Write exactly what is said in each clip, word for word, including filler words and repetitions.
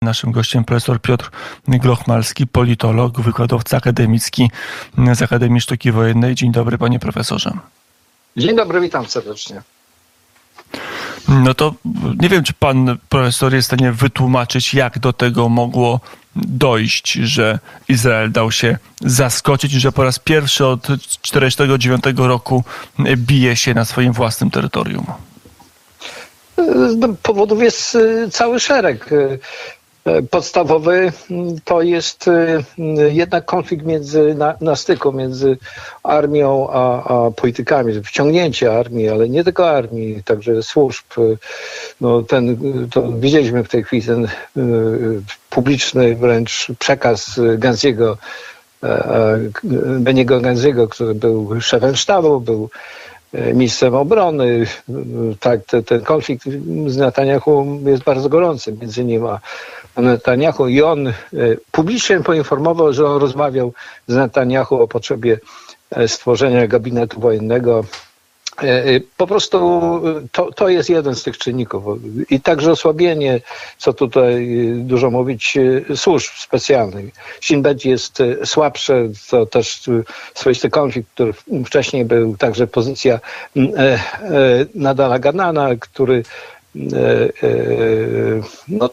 Naszym gościem profesor Piotr Grochmalski, politolog, wykładowca akademicki z Akademii Sztuki Wojennej. Dzień dobry, panie profesorze. Dzień dobry, witam serdecznie. No to nie wiem, czy pan profesor jest w stanie wytłumaczyć, jak do tego mogło dojść, że Izrael dał się zaskoczyć i że po raz pierwszy od tysiąc dziewięćset czterdziestego dziewiątego roku bije się na swoim własnym terytorium. Powodów jest cały szereg. Podstawowy to jest jednak konflikt między, na, na styku między armią a, a politykami, wciągnięcie armii, ale nie tylko armii, także służb. No ten, to widzieliśmy w tej chwili ten publiczny wręcz przekaz Ganziego, Beniego Ganziego, który był szefem sztabu, był ministrem obrony. Tak, te, ten konflikt z Netanyahu jest bardzo gorący między nim a Netanyahu i on publicznie poinformował, że on rozmawiał z Netanyahu o potrzebie stworzenia gabinetu wojennego. Po prostu to, to jest jeden z tych czynników. I także osłabienie, co tutaj dużo mówić, służb specjalnych. Shin Bet jest słabsze, to też swoisty konflikt, który wcześniej był, także pozycja Nadala Ganana, który no,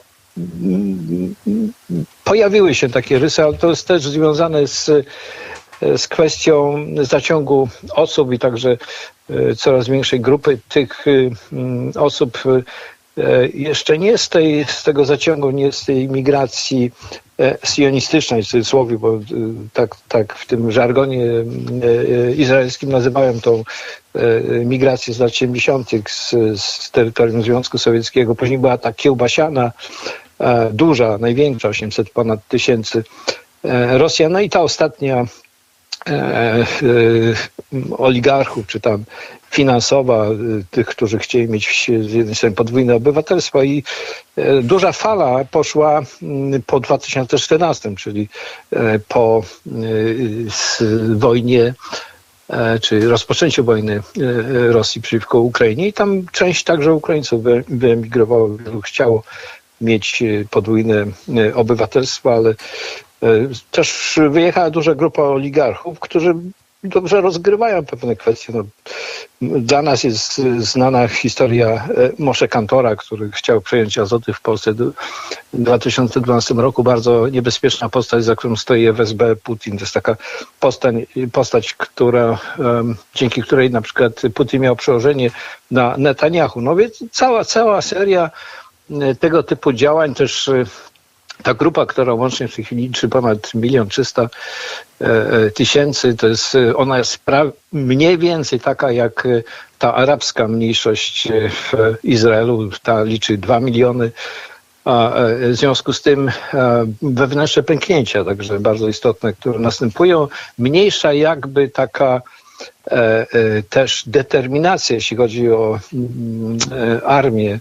pojawiły się takie rysy, ale to jest też związane z z kwestią zaciągu osób i także coraz większej grupy tych osób jeszcze nie z, tej, z tego zaciągu, nie z tej migracji sionistycznej, w cudzysłowie, bo tak, tak w tym żargonie izraelskim nazywają tą migrację z lat siedemdziesiątych z, z terytorium Związku Sowieckiego. Później była ta kiełbasiana, duża, największa, osiemset ponad tysięcy Rosjan. No i ta ostatnia E, e, oligarchów, czy tam finansowa, e, tych, którzy chcieli mieć z jednej strony podwójne obywatelstwo i e, duża fala poszła m, po dwa tysiące czternastym, czyli e, po e, wojnie, e, czy rozpoczęciu wojny e, Rosji przeciwko Ukrainie i tam część także Ukraińców wy, wyemigrowało, wielu chciało mieć podwójne e, obywatelstwo, ale też wyjechała duża grupa oligarchów, którzy dobrze rozgrywają pewne kwestie. No, dla nas jest znana historia Moshe Kantora, który chciał przejąć Azoty w Polsce w dwa tysiące dwunastym roku. Bardzo niebezpieczna postać, za którą stoi F S B, Putin. To jest taka postać, postać która, um, dzięki której na przykład Putin miał przełożenie na Netanyahu. No więc cała, cała seria tego typu działań też. Ta grupa, która łącznie w tej chwili liczy ponad milion trzysta tysięcy, to jest, ona jest pra- mniej więcej taka jak ta arabska mniejszość w Izraelu, ta liczy dwa miliony. A w związku z tym wewnętrzne pęknięcia, także bardzo istotne, które następują. Mniejsza jakby taka też determinacja, jeśli chodzi o armię,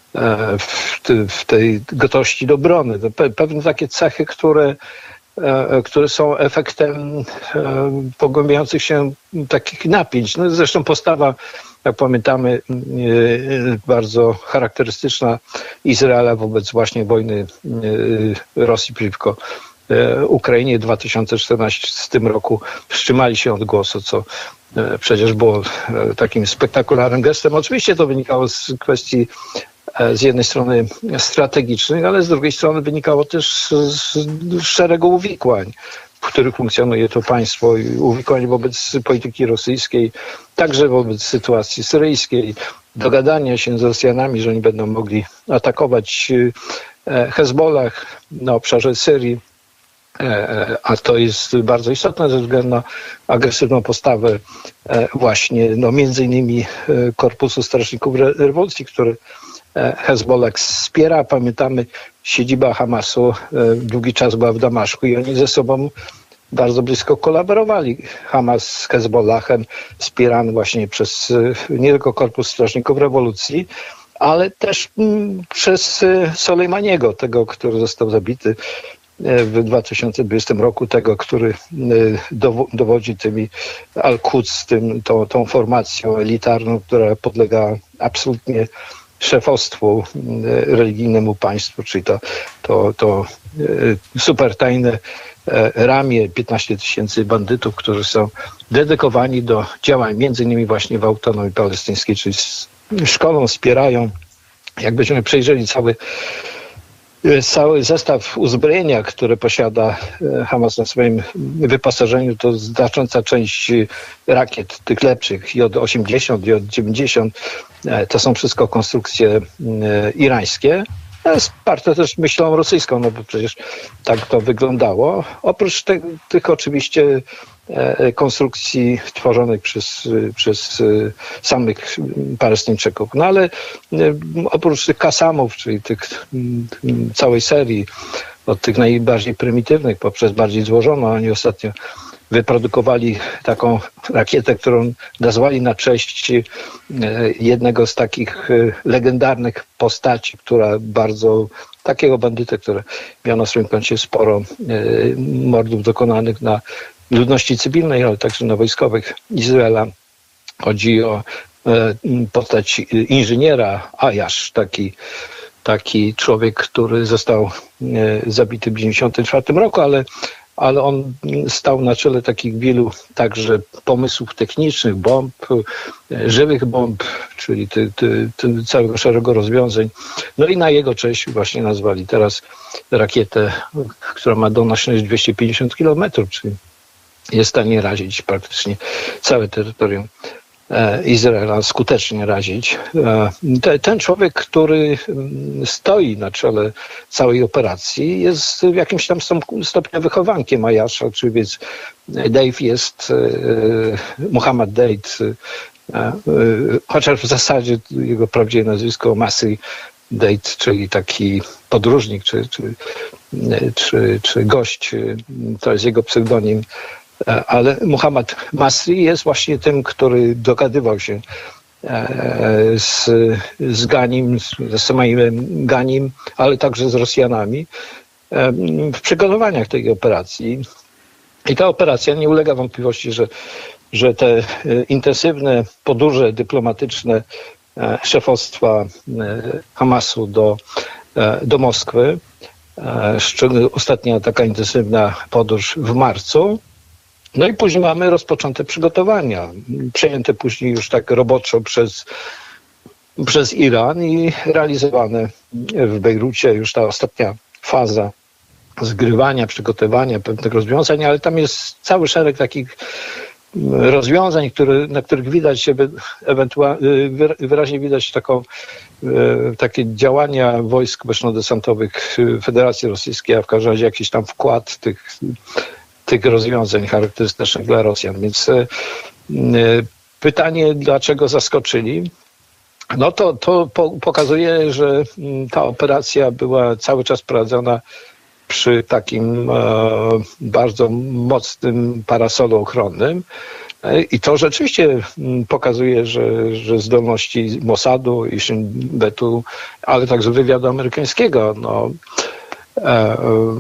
w tej gotowości do obrony. To pewne takie cechy, które, które są efektem pogłębiających się takich napięć. No zresztą postawa, jak pamiętamy, bardzo charakterystyczna Izraela wobec właśnie wojny Rosji przeciwko Ukrainie w dwa tysiące czternastym roku wstrzymali się od głosu, co przecież było takim spektakularnym gestem. Oczywiście to wynikało z kwestii z jednej strony strategicznych, ale z drugiej strony wynikało też z, z szeregu uwikłań, w których funkcjonuje to państwo, i uwikłań wobec polityki rosyjskiej, także wobec sytuacji syryjskiej, dogadania się z Rosjanami, że oni będą mogli atakować Hezbollah na obszarze Syrii, a to jest bardzo istotne ze względu na agresywną postawę właśnie, no między innymi Korpusu Strażników Rewolucji, który Hezbollah wspiera. Pamiętamy, siedziba Hamasu długi czas była w Damaszku i oni ze sobą bardzo blisko kolaborowali. Hamas z Hezbollahem, wspierany właśnie przez nie tylko Korpus Strażników Rewolucji, ale też przez Soleimaniego, tego, który został zabity w dwa tysiące dwudziestym roku, tego, który dowodzi tymi Al-Quds, tym, tą, tą formacją elitarną, która podlega absolutnie szefostwu religijnemu państwu, czyli to, to, to super tajne ramię piętnaście tysięcy bandytów, którzy są dedykowani do działań, między innymi właśnie w autonomii palestyńskiej, czyli szkolą, wspierają. Jak będziemy przejrzeli cały, cały zestaw uzbrojenia, które posiada Hamas na swoim wyposażeniu, to znacząca część rakiet, tych lepszych, J osiemdziesiąt, J dziewięćdziesiąt, to są wszystko konstrukcje irańskie. Wsparte też myślą rosyjską, no bo przecież tak to wyglądało. Oprócz te, tych oczywiście e, konstrukcji tworzonych przez, przez e, samych Palestyńczyków. No ale e, oprócz tych kasamów, czyli tych m, całej serii, od tych najbardziej prymitywnych poprzez bardziej złożoną, oni ostatnio wyprodukowali taką rakietę, którą nazwali na cześć jednego z takich legendarnych postaci, która bardzo, takiego bandyty, który miał na swoim koncie sporo mordów dokonanych na ludności cywilnej, ale także na wojskowych Izraela. Chodzi o postać inżyniera Ajasz, taki taki człowiek, który został zabity w dziewięćdziesiątym czwartym roku, ale ale on stał na czele takich wielu także pomysłów technicznych, bomb, żywych bomb, czyli ty, ty, ty całego szeregu rozwiązań. No i na jego cześć właśnie nazwali teraz rakietę, która ma donośność dwieście pięćdziesiąt kilometrów, czyli jest w stanie razić praktycznie całe terytorium Izraela, skutecznie razić. Ten człowiek, który stoi na czele całej operacji, jest w jakimś tam stopniu wychowankiem Ajasza, czyli więc Dave jest, Muhammad Date, chociaż w zasadzie jego prawdziwe nazwisko Masri Date, czyli taki podróżnik, czy, czy, czy, czy gość, to jest jego pseudonim. Ale Muhammad Masri jest właśnie tym, który dogadywał się z, z Ganim, z Ismailem Ganim, ale także z Rosjanami w przygotowaniach tej operacji. I ta operacja, nie ulega wątpliwości, że, że te intensywne podróże dyplomatyczne szefostwa Hamasu do, do Moskwy, ostatnia taka intensywna podróż w marcu. No i później mamy rozpoczęte przygotowania, przejęte później już tak roboczo przez, przez Iran i realizowane w Bejrucie już ta ostatnia faza zgrywania, przygotowania pewnych rozwiązań, ale tam jest cały szereg takich rozwiązań, które, na których widać się ewentualnie, wyraźnie widać taką, takie działania wojsk boczno-desantowych Federacji Rosyjskiej, a w każdym razie jakiś tam wkład tych tych rozwiązań charakterystycznych dla Rosjan. Więc e, pytanie, dlaczego zaskoczyli? No to, to po, pokazuje, że ta operacja była cały czas prowadzona przy takim e, bardzo mocnym parasolu ochronnym. E, I to rzeczywiście pokazuje, że, że zdolności Mossadu i Shin Betu, ale także wywiadu amerykańskiego, no, e,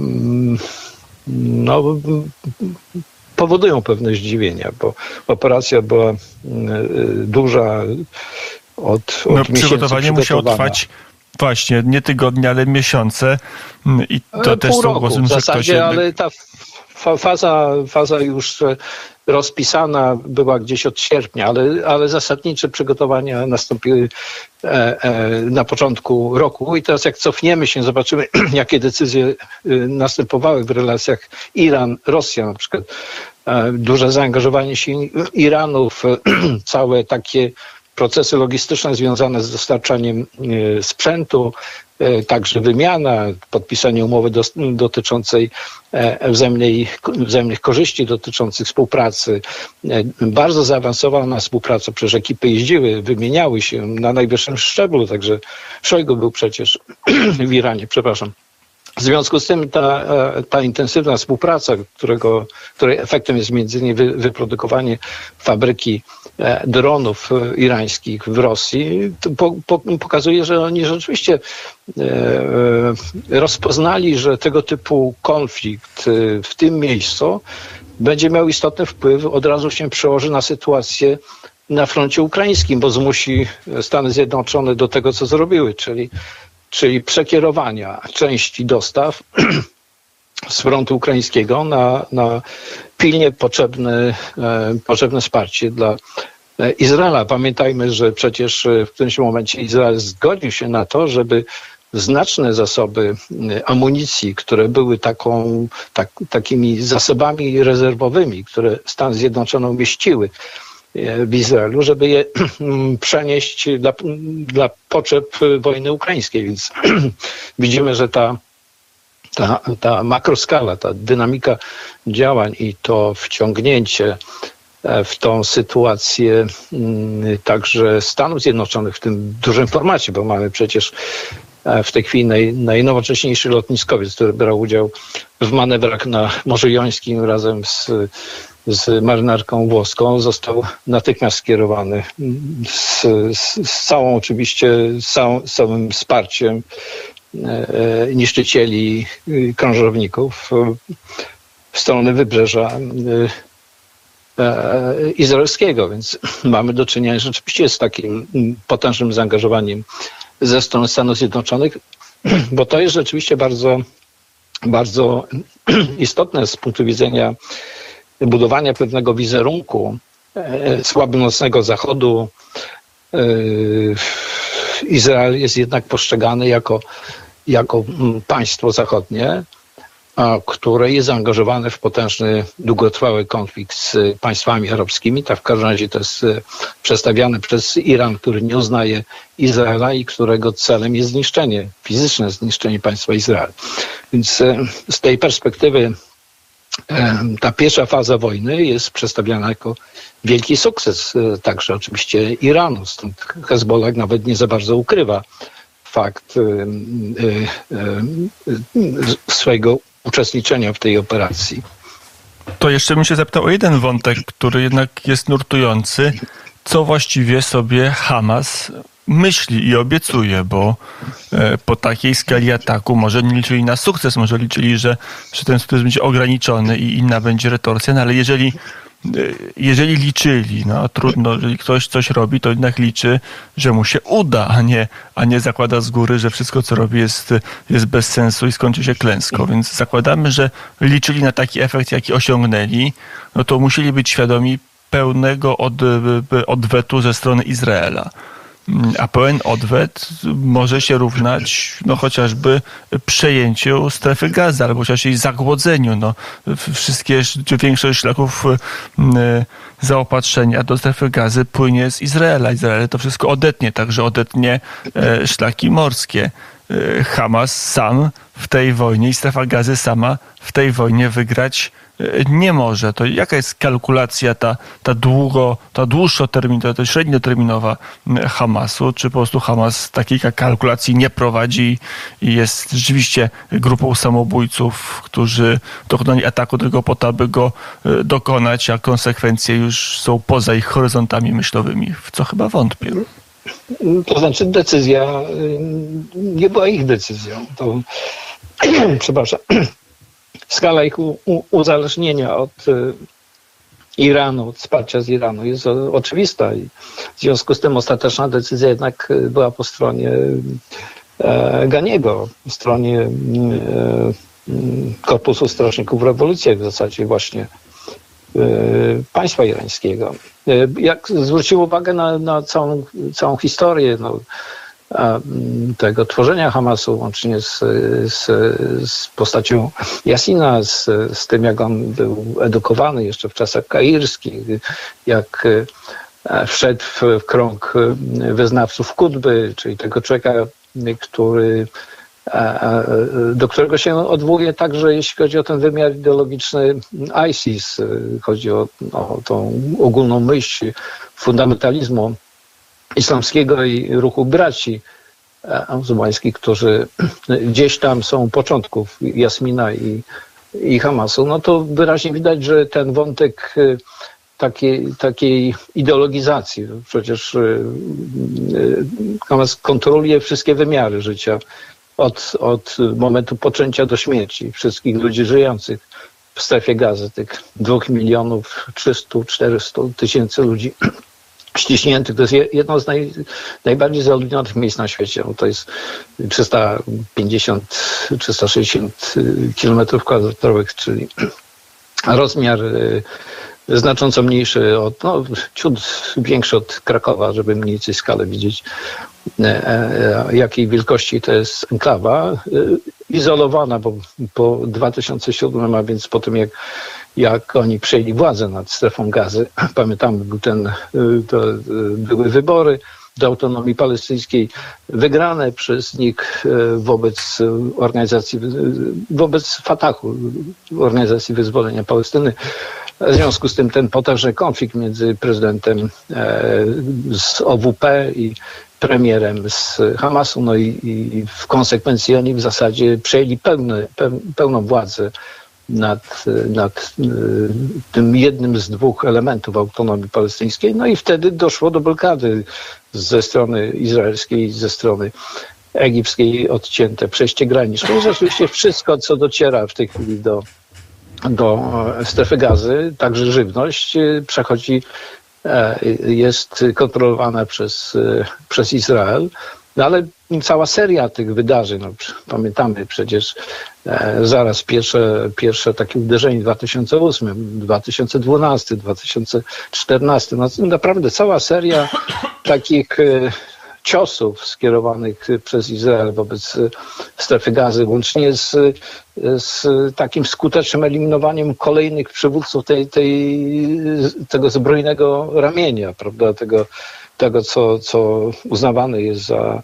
no, powodują pewne zdziwienia, bo operacja była duża, od, od no, przygotowanie musiało trwać właśnie nie tygodnie, ale miesiące i to ale też pół są roku głosem, w że zasadzie, ktoś jednak... ale ta faza, faza już rozpisana była gdzieś od sierpnia, ale, ale zasadnicze przygotowania nastąpiły e, e, na początku roku i teraz jak cofniemy się, zobaczymy jakie decyzje następowały w relacjach Iran-Rosja, na przykład e, duże zaangażowanie się Iranu w całe takie procesy logistyczne związane z dostarczaniem e, sprzętu, także wymiana, podpisanie umowy do, dotyczącej wzajemnej, wzajemnych korzyści dotyczących współpracy. Bardzo zaawansowana współpraca, przecież ekipy jeździły, wymieniały się na najwyższym szczeblu, także Szojgu był przecież w Iranie, przepraszam. W związku z tym ta, ta intensywna współpraca, którego, której efektem jest między innymi wy, wyprodukowanie fabryki dronów irańskich w Rosji, po, po, pokazuje, że oni rzeczywiście e, rozpoznali, że tego typu konflikt w tym miejscu będzie miał istotny wpływ, od razu się przełoży na sytuację na froncie ukraińskim, bo zmusi Stany Zjednoczone do tego, co zrobiły, czyli, czyli przekierowania części dostaw z frontu ukraińskiego na, na pilnie potrzebne, potrzebne wsparcie dla Izraela. Pamiętajmy, że przecież w którymś momencie Izrael zgodził się na to, żeby znaczne zasoby amunicji, które były taką, tak, takimi zasobami rezerwowymi, które Stany Zjednoczone umieściły w Izraelu, żeby je przenieść dla, dla potrzeb wojny ukraińskiej. Więc widzimy, że ta, ta, ta makroskala, ta dynamika działań i to wciągnięcie w tą sytuację także Stanów Zjednoczonych w tym dużym formacie, bo mamy przecież w tej chwili naj, najnowocześniejszy lotniskowiec, który brał udział w manewrach na Morzu Jońskim razem z, z marynarką włoską, został natychmiast skierowany z, z, z całą oczywiście, z całą, z całym wsparciem e, niszczycieli krążowników w stronę wybrzeża e, izraelskiego, więc mamy do czynienia rzeczywiście z takim potężnym zaangażowaniem ze strony Stanów Zjednoczonych, bo to jest rzeczywiście bardzo, bardzo istotne z punktu widzenia budowania pewnego wizerunku e, słabonocnego Zachodu. E, Izrael jest jednak postrzegany jako, jako państwo zachodnie, a, które jest zaangażowane w potężny, długotrwały konflikt z państwami arabskimi. Tak w każdym razie to jest przedstawiane przez Iran, który nie uznaje Izraela i którego celem jest zniszczenie, fizyczne zniszczenie państwa Izrael. Więc z tej perspektywy ta pierwsza faza wojny jest przedstawiana jako wielki sukces także oczywiście Iranu. Stąd Hezbollah nawet nie za bardzo ukrywa fakt swojego uczestniczenia w tej operacji. To jeszcze bym się zapytał o jeden wątek, który jednak jest nurtujący. Co właściwie sobie Hamas myśli i obiecuje, bo po takiej skali ataku może nie liczyli na sukces, może liczyli, że, że ten sukces będzie ograniczony i inna będzie retorsja, no ale jeżeli jeżeli liczyli, no trudno, jeżeli ktoś coś robi, to jednak liczy, że mu się uda, a nie, a nie zakłada z góry, że wszystko, co robi, jest, jest bez sensu i skończy się klęską. Więc zakładamy, że liczyli na taki efekt, jaki osiągnęli, no to musieli być świadomi pełnego od, odwetu ze strony Izraela. A pełen odwet może się równać no, chociażby przejęciu strefy Gazy albo chociaż jej zagłodzeniu. No, wszystkie, czy większość szlaków zaopatrzenia do strefy Gazy płynie z Izraela. Izrael to wszystko odetnie, także odetnie szlaki morskie. Hamas sam w tej wojnie i strefa Gazy sama w tej wojnie wygrać nie może. To jaka jest kalkulacja ta, ta długo, ta dłuższoterminowa, ta średnioterminowa Hamasu? Czy po prostu Hamas takiej kalkulacji nie prowadzi i jest rzeczywiście grupą samobójców, którzy dokonali ataku tylko po to, aby go dokonać, a konsekwencje już są poza ich horyzontami myślowymi, w co chyba wątpię. To znaczy decyzja nie była ich decyzją. To, przepraszam, skala ich u, u, uzależnienia od y, Iranu, od wsparcia z Iranu jest o, oczywista i w związku z tym ostateczna decyzja jednak była po stronie e, Ganiego, po stronie e, Korpusu Strażników Rewolucji, w zasadzie właśnie państwa irańskiego. Jak zwrócił uwagę na, na całą, całą historię no, tego tworzenia Hamasu, łącznie z, z, z postacią Jasina, z, z tym, jak on był edukowany jeszcze w czasach kairskich, jak wszedł w, w krąg wyznawców Kutby, czyli tego człowieka, który do którego się odwołuje także, jeśli chodzi o ten wymiar ideologiczny ISIS. Chodzi o, o tą ogólną myśl fundamentalizmu islamskiego i ruchu braci muzułmańskich, którzy gdzieś tam są u początków Jasmina i, i Hamasu. No to wyraźnie widać, że ten wątek takiej, takiej ideologizacji, przecież Hamas kontroluje wszystkie wymiary życia Od, od momentu poczęcia do śmierci wszystkich ludzi żyjących w strefie Gazy, tych dwóch milionów trzystu czterystu tysięcy ludzi, ściśniętych. To jest jedno z naj, najbardziej zaludnionych miejsc na świecie. To jest trzysta pięćdziesiąt trzysta sześćdziesiąt kilometrów kwadratowych, czyli rozmiar znacząco mniejszy od, no, ciut większy od Krakowa, żeby mniej więcej skalę widzieć, jakiej wielkości to jest enklawa. Izolowana, bo po dwa tysiące siódmym, a więc po tym jak, jak oni przejęli władzę nad strefą Gazy, pamiętamy, był ten, to były wybory do autonomii palestyńskiej wygrane przez nich wobec organizacji, wobec Fatahu, Organizacji Wyzwolenia Palestyny. W związku z tym ten potężny konflikt między prezydentem z O W P i premierem z Hamasu, no i, i w konsekwencji oni w zasadzie przejęli pełny, pełną władzę nad, nad tym jednym z dwóch elementów autonomii palestyńskiej. No i wtedy doszło do blokady ze strony izraelskiej, ze strony egipskiej, odcięte przejście graniczne. I rzeczywiście wszystko, co dociera w tej chwili do, do strefy Gazy, także żywność, przechodzi, jest kontrolowana przez, przez Izrael. No ale cała seria tych wydarzeń, no, pamiętamy przecież e, zaraz pierwsze, pierwsze takie uderzenie w dwa tysiące ósmym, dwa tysiące dwunastym, dwa tysiące czternastym. No, naprawdę cała seria takich e, ciosów skierowanych przez Izrael wobec strefy Gazy, łącznie z, z takim skutecznym eliminowaniem kolejnych przywódców tej, tej, tego zbrojnego ramienia, prawda, tego, tego co, co uznawane jest za,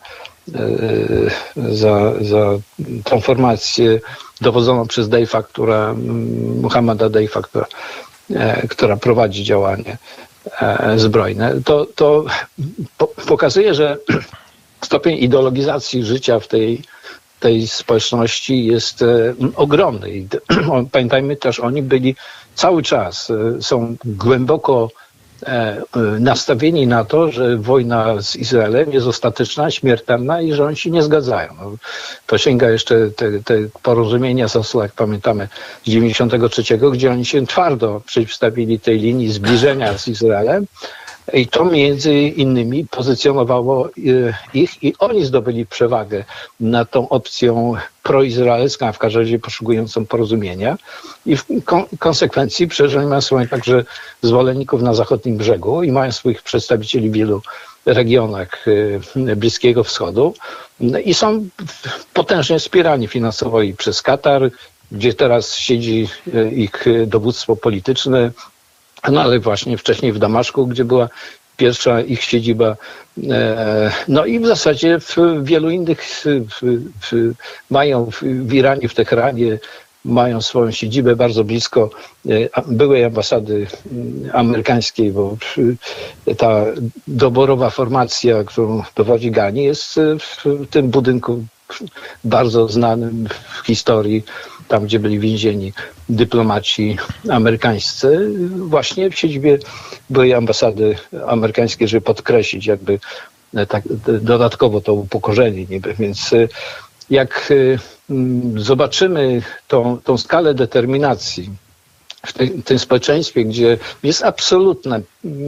za, za tą formację dowodzoną przez Deifa, która, Muhammada Deifa, która, która prowadzi działanie zbrojne. To, to pokazuje, że stopień ideologizacji życia w tej, tej społeczności jest ogromny. I pamiętajmy też, oni byli cały czas, są głęboko nastawieni na to, że wojna z Izraelem jest ostateczna, śmiertelna i że oni się nie zgadzają. No, to sięga jeszcze te, te porozumienia z Oslo, jak pamiętamy, z dziewięćdziesiątego trzeciego, gdzie oni się twardo przeciwstawili tej linii zbliżenia z Izraelem i to między innymi pozycjonowało ich i oni zdobyli przewagę nad tą opcją proizraelską, a w każdym razie poszukującą porozumienia i w kon- konsekwencji przecież oni mają swoich także zwolenników na zachodnim brzegu i mają swoich przedstawicieli w wielu regionach Bliskiego Wschodu i są potężnie wspierani finansowo i przez Katar, gdzie teraz siedzi ich dowództwo polityczne, no ale właśnie wcześniej w Damaszku, gdzie była pierwsza ich siedziba. No i w zasadzie w wielu innych w, w, mają w, w Iranie, w Teheranie mają swoją siedzibę bardzo blisko byłej ambasady amerykańskiej, bo ta doborowa formacja, którą dowodzi Ghani, jest w tym budynku bardzo znanym w historii, tam gdzie byli więzieni dyplomaci amerykańscy, właśnie w siedzibie byłej ambasady amerykańskiej, żeby podkreślić jakby tak dodatkowo to upokorzenie niby. Więc jak zobaczymy tą, tą skalę determinacji w tej, tym społeczeństwie, gdzie jest absolutne,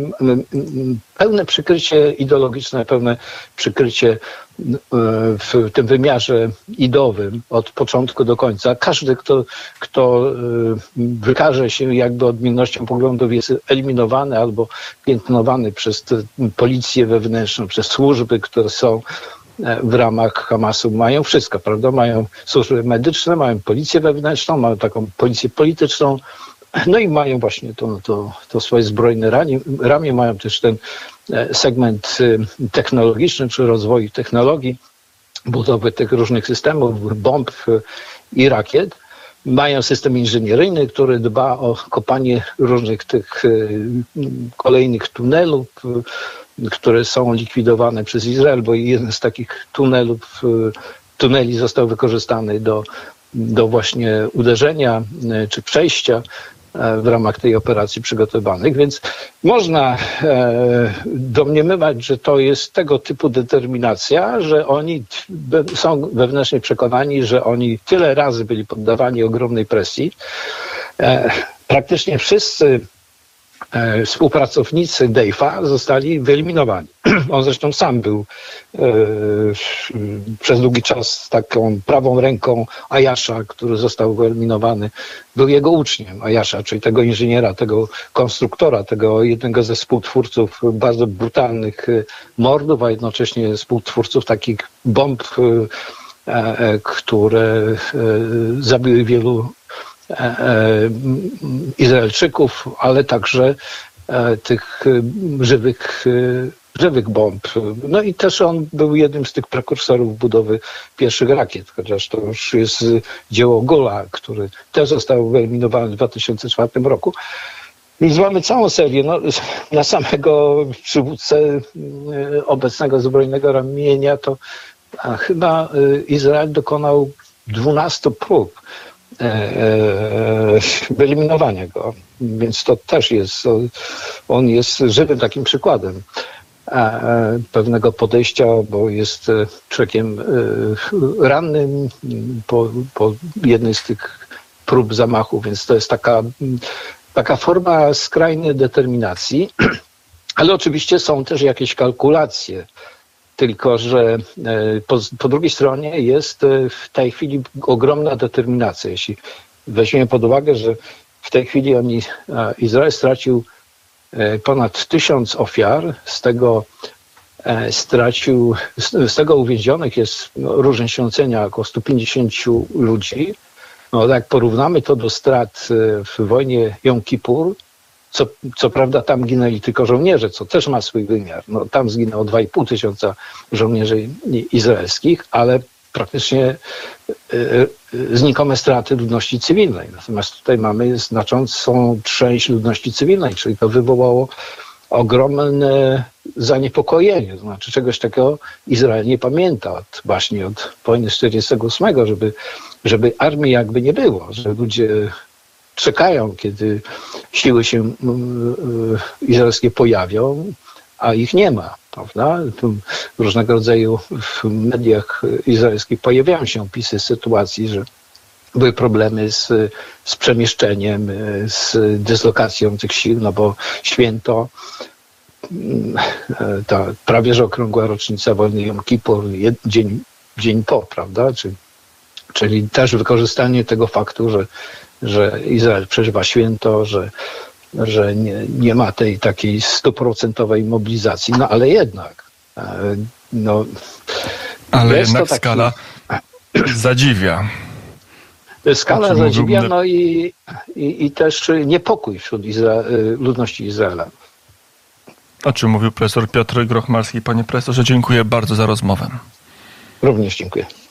pełne przykrycie ideologiczne, pełne przykrycie w tym wymiarze idowym od początku do końca. Każdy, kto, kto wykaże się jakby odmiennością poglądów, jest eliminowany albo piętnowany przez policję wewnętrzną, przez służby, które są w ramach Hamasu. Mają wszystko, prawda? Mają służby medyczne, mają policję wewnętrzną, mają taką policję polityczną, no i mają właśnie to, to, to swoje zbrojne ramię, ramię, mają też ten segment technologiczny, czy rozwoju technologii, budowy tych różnych systemów, bomb i rakiet. Mają system inżynieryjny, który dba o kopanie różnych tych kolejnych tunelów, które są likwidowane przez Izrael, bo jeden z takich tunelów, tuneli został wykorzystany do, do właśnie uderzenia czy przejścia w ramach tej operacji przygotowanych, więc można e, domniemywać, że to jest tego typu determinacja, że oni są wewnętrznie przekonani, że oni tyle razy byli poddawani ogromnej presji. E, praktycznie wszyscy współpracownicy Deif'a zostali wyeliminowani. On zresztą sam był e, przez długi czas taką prawą ręką Ayasha, który został wyeliminowany. Był jego uczniem Ayasha, czyli tego inżyniera, tego konstruktora, tego jednego ze współtwórców bardzo brutalnych mordów, a jednocześnie współtwórców takich bomb, e, e, które e, zabiły wielu Izraelczyków, ale także tych żywych, żywych bomb. No i też on był jednym z tych prekursorów budowy pierwszych rakiet, chociaż to już jest dzieło Gola, który też został wyeliminowany w dwa tysiące czwartym roku. Więc mamy całą serię. No, na samego przywódcę obecnego zbrojnego ramienia to chyba Izrael dokonał dwunastu prób wyeliminowania go. Więc to też jest, on jest żywym takim przykładem pewnego podejścia, bo jest człowiekiem rannym po, po jednej z tych prób zamachu, więc to jest taka, taka forma skrajnej determinacji, ale oczywiście są też jakieś kalkulacje. Tylko że po, po drugiej stronie jest w tej chwili ogromna determinacja. Jeśli weźmiemy pod uwagę, że w tej chwili oni, Izrael stracił ponad tysiąc ofiar, z tego stracił, z tego uwięzionych jest, no, różne się ocenia, około stu pięćdziesięciu ludzi. No, jak porównamy to do strat w wojnie Jom Kippur, Co, co prawda tam ginęli tylko żołnierze, co też ma swój wymiar. No, tam zginęło dwa i pół tysiąca żołnierzy izraelskich, ale praktycznie y, y, znikome straty ludności cywilnej. Natomiast tutaj mamy znaczącą część ludności cywilnej, czyli to wywołało ogromne zaniepokojenie. To znaczy czegoś takiego Izrael nie pamięta od, właśnie od wojny tysiąc dziewięćset czterdziestego ósmego, żeby, żeby armii jakby nie było, że ludzie czekają, kiedy siły się izraelskie pojawią, a ich nie ma, prawda? Tu różnego rodzaju w mediach izraelskich pojawiają się opisy sytuacji, że były problemy z, z przemieszczeniem, z dyslokacją tych sił, no bo święto, ta prawie że okrągła rocznica wojny Jom Kippur, dzień, dzień po, prawda? Czyli, czyli też wykorzystanie tego faktu, że że Izrael przeżywa święto, że, że nie, nie ma tej takiej stuprocentowej mobilizacji, no ale jednak. No, ale jednak taki... skala zadziwia. Skala zadziwia, no i, i, i też niepokój wśród Izra... ludności Izraela. O czym mówił profesor Piotr Grochmalski. Panie profesorze, dziękuję bardzo za rozmowę. Również dziękuję.